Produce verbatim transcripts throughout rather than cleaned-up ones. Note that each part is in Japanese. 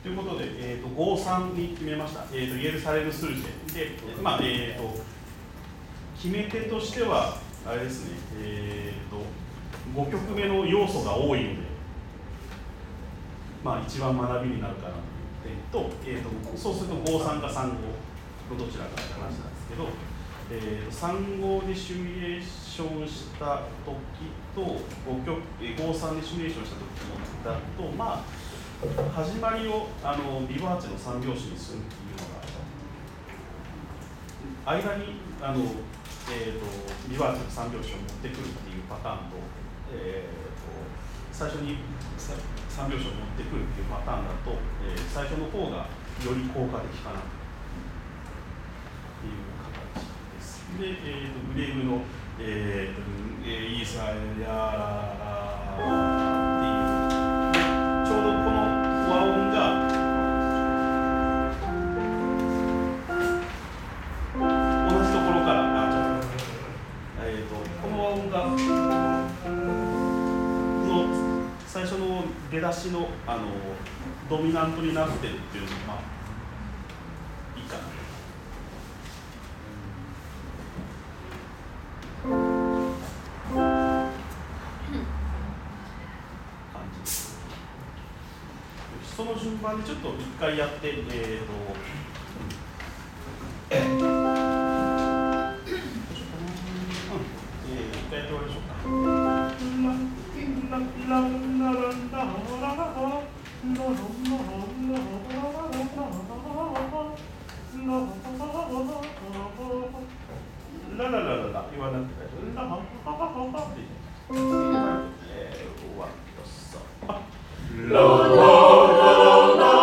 ということで、えー、とごさんに決めました、えー、とイエルサレムスルジェで、まあえー、と決め手としてはあれですね、えー、とごきょくめの要素が多いので、まあ、一番学びになるかなという点と、えー、とそうするとごさんかさんごのどちらかって話なんですけど、えー、さんごでシミュレーションした時と ご, 曲ごさんでシミュレーションした時だと、まあ始まりをあのビバーチェのさん拍子にするっていうのが間にあの、えー、とビバーチェのさん拍子を持ってくるっていうパターンと、えー、と最初にさん拍子を持ってくるっていうパターンだと、えー、最初の方がより効果的かなという形です。で、えー、とグレーブの、えー、とイーサイヤーちょうどこの和音が同じところからあちょっと、えー、とこの和音がの最初の出だしの、あのドミナントになってるっていうのが、まあ、いいかな感じです。その順番でちょっと一回やって、えーと、えー、どうしようかな、うん、えー、一回やって終わりましょうか。ラララララ言わなくてラハハハハハってえー、ワンとさララララ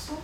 ソ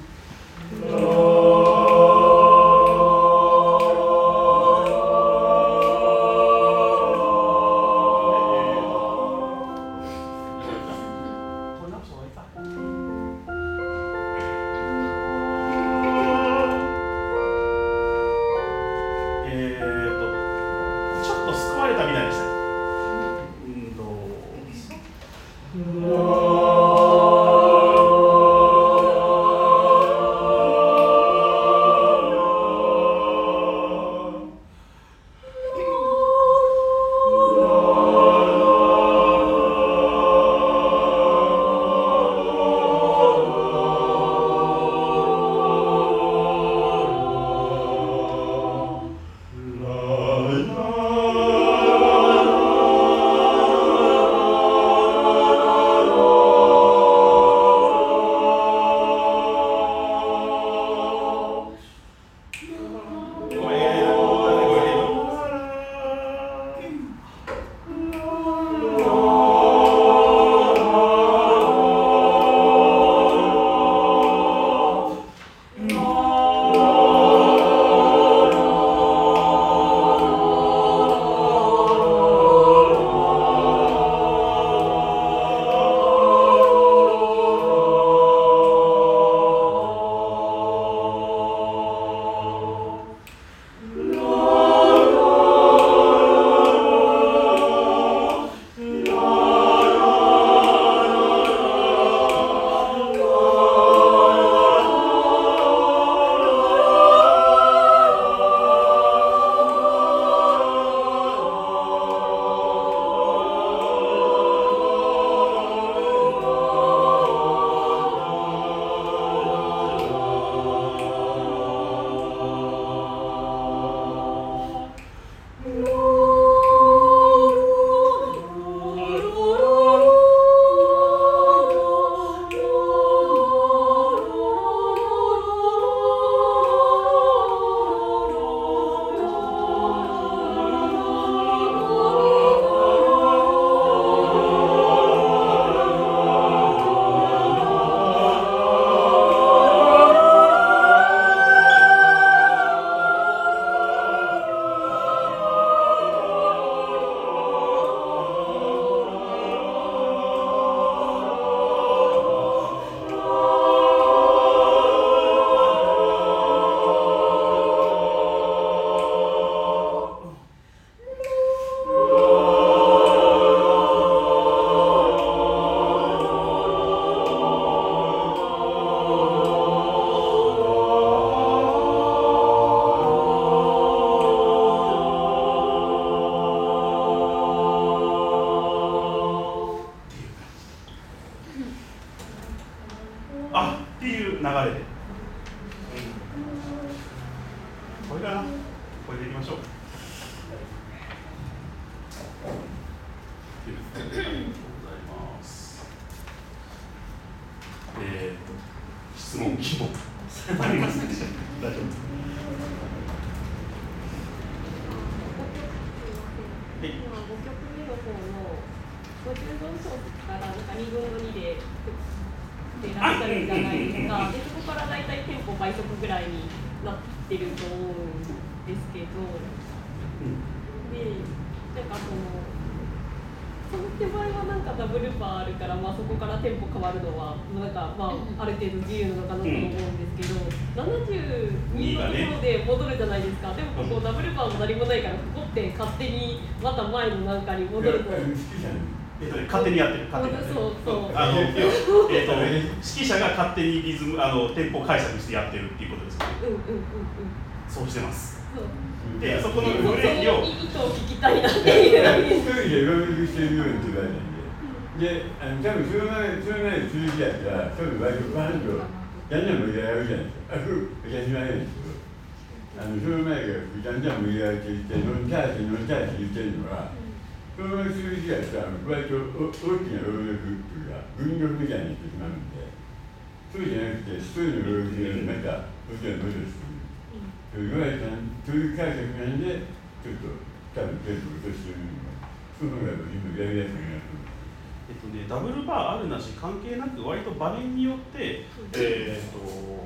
勝手にやってる、勝手にやってる。あの、えっと、指揮者が勝手にリズム、あの、テンポ解釈してやってるっていうことですよね。そうしてます。で、そこのブレーキを。意図を聞きたいなっていう。一人で上向きしてるように言われないんで。で、あの、多分その前、その前に続きやったら、多分割とバーンと、やんじゃん盛り上がるじゃないですか。あ、ふう、私はないんですけど。あの、その前が、じゃんじゃん盛り上がっていって、飲んちゃーって飲んちゃーって言ってるのは。その数字がさ、割と大きな労力っていうか、軍力みたいになってしまうんで、そうじゃなくて、一人の労力でまた、そちらの戻すと言われた、そういう解釈なんで、ちょっと多分テンポを落としてるのが、その方が今やりやすいなと思う。えっとね、ダブルバーあるなし関係なく、割と場面によって、えー、と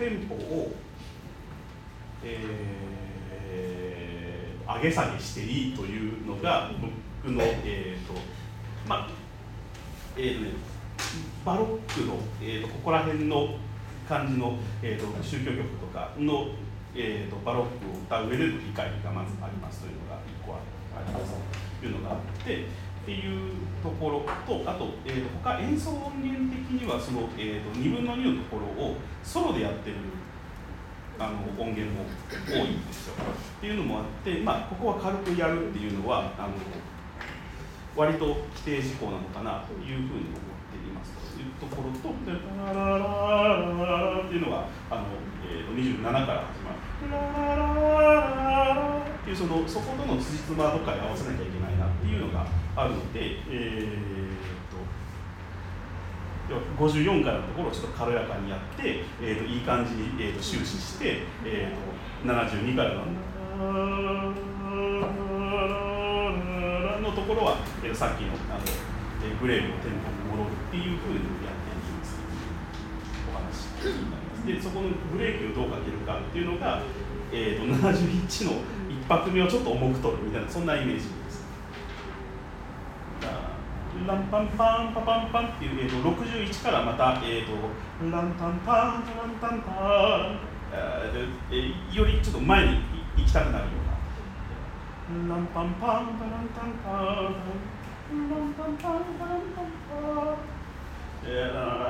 テンポを、えー、上げ下げしていいというのが僕の、えーとまあえーとね、バロックの、えーとここら辺の感じの、えーと宗教曲とかの、えーとバロックを歌う上での理解がまずありますというのがいっこありますというのがあってっていうところと、あと、えー、他演奏音源的にはその、えー、とにぶんのにのところをソロでやってるあの音源も多いんですよ。っていうのもあって、まあ、ここは軽くやるっていうのはあの割と規定事項なのかなというふうに思っていますというところと、でラララララっていうのがあの、えー、とにじゅうななから始まる。ララララっていうそのそことの辻褄とかで合わせなきゃいけないなっていうのがあるので、えー、とごじゅうよんからのところをちょっと軽やかにやって、えー、といい感じに、えー、と終始して、えー、とななじゅうにからののところは、えー、さっきのあの、えー、ブレーキのテンポに戻るっていうふうにやっていきますお話になります。でそこのブレーキをどうかけるかっていうのが、えー、とななじゅういちの一拍目をちょっと重く取るみたいなそんなイメージです。ランパンパンパパンパンっていう、えー、とろくじゅういちからまた、えー、とランタンタンランタンタン、えー、よりちょっと前に行きたくなるようなランパンパンランタンタンランパンパンランタンパンえー、ラララ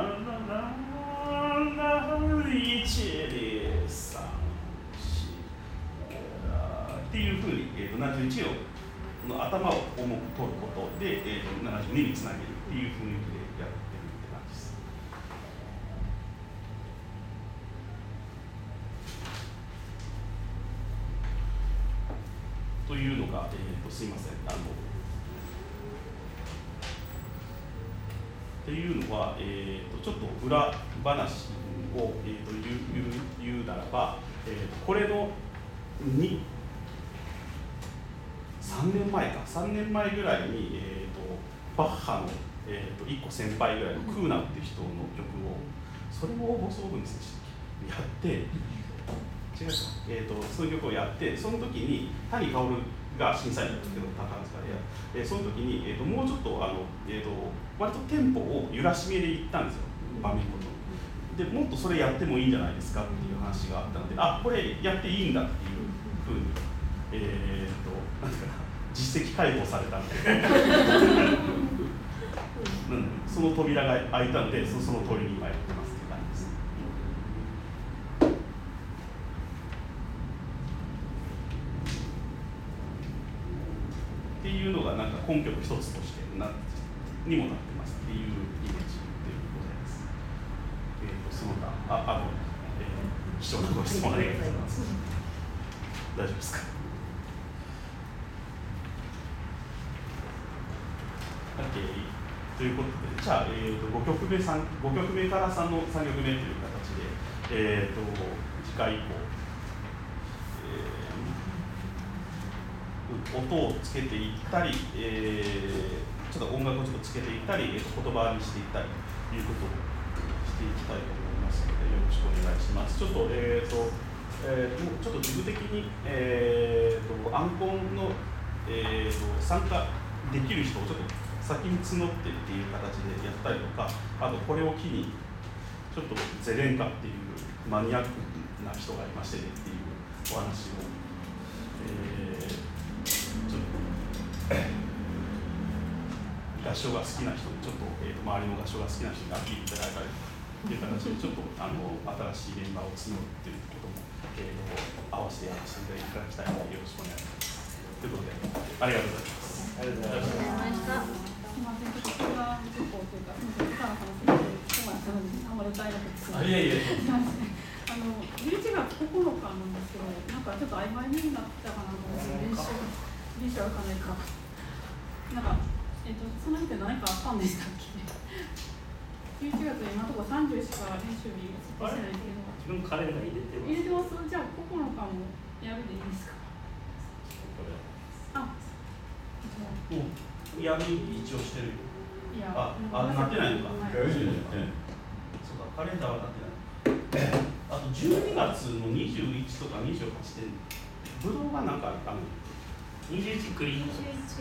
ラララいちにさんっていうふうに、えー、とななじゅういちの頭を重く取ることで、えー、とななじゅうににつなげるっていう雰囲気でやってるって感じです。というのが、えー、とすいませんあのっていうのは、えー、とちょっと裏話を、えー、と言う、言う、言うならば、えー、とこれのにさんねんまえかさんねんまえぐらいに、えー、とバッハの、えー、といっこ先輩ぐらいのクーナっていう人の曲をそれも放送分ですやって違う、えー、とそういう曲をやってその時に谷薫が審査員だったけど宝塚で、えー、その時に、えー、ともうちょっとあの、えー、と割とテンポを揺らしめでいったんですよ場面ごとでもっとそれやってもいいんじゃないですかっていう話があったのであこれやっていいんだっていうふうにえー、となんか実績解放されたんで、うん、その扉が開いたのでそ, その通りに今やってますっていう感じです。っていうのがなんか根拠の一つとしてなにもなってますっていうイメージでございます。えー、とその他ああの、えー、貴重なご質問ありがとうございます。大丈夫ですか。ということで、じゃあ、えー、とごきょくめさんごきょくめからさんのさんきょくめという形で、えー、と次回以降、えー、音をつけていったり、えー、ちょっと音楽をちょっとつけていったり、えー、と言葉にしていったりということをしていきたいと思いますので、よろしくお願いします。ちょっと、えーとえー、ちょっと自分的に、えー、とアンコンの、えー、と参加できる人をちょっと先に募ってっていう形でやったりとか、あとこれを機にちょっとゼレンカっていうマニアックな人がいましてねっていうお話を、えー、ちょっと合唱が好きな人にちょっと、えー、と周りの合唱が好きな人にアピールいただいたりっていう形でちょっとあの新しいメンバーを募るっていうことも、えー、と合わせてやらせていただきたいのでよろしくお願いします。ということでありがとうございます。ありがとうございました。 すみません、ちょっとこれは結構というか、すみません、高野さんの先生、今のあんまり歌えなくてすみません。いやいや。すみません。あのじゅういちがつここのかなんですけど、なんかちょっと曖昧になったかなと思って練習練習あるかないか。なんかえっとその日って何かあったんでしたっけ？じゅういちがつ今のところさんじゅうしか練習日設定してないけど。 自分カレンダー入れてます。 入れてます。じゃあここのかもやるでいいですか？あ。 もうやる一応してるよ。 いやあ、あなってないのか。 はい、 そうか、カレンダーはなってない。あとじゅうにがつのにじゅういちとかにじゅうはちってぶどうがなんかあったの？ にじゅういちクリーム